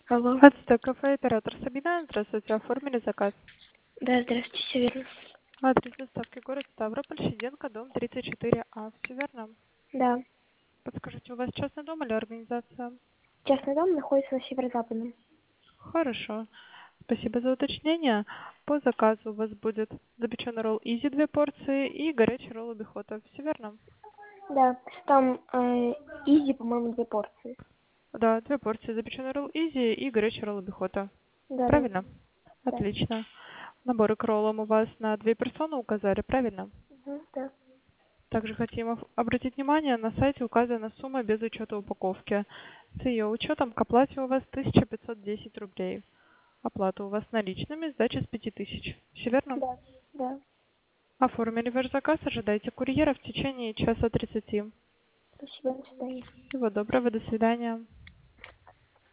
Алло. Ацтек кафе, оператор Сабина. Здравствуйте, оформили заказ. Да, здравствуйте, все верно. Адрес доставки город Ставрополь, Щеденко, дом 34А. Все верно? Да. Подскажите, у вас частный дом или организация? Частный дом находится на северо-западном. Хорошо. Спасибо за уточнение. По заказу у вас будет запеченный ролл Изи 2 порции и горячий ролл обихота. Все верно? Да. Там изи, по-моему, 2 порции. Да, 2 порции запеченный ролл Изи и горячий ролл обихота. Да, да. Правильно? Да. Отлично. Наборы к роллам у вас на 2 персоны указали, правильно? Угу, да. Также хотим обратить внимание, на сайте указана сумма без учета упаковки. С ее учетом к оплате у вас 1510 рублей. Оплата у вас наличными, сдача с 5000. Все верно? Да. Да. Оформили ваш заказ, ожидайте курьера в течение часа 30. Спасибо, до свидания. Всего доброго, до свидания.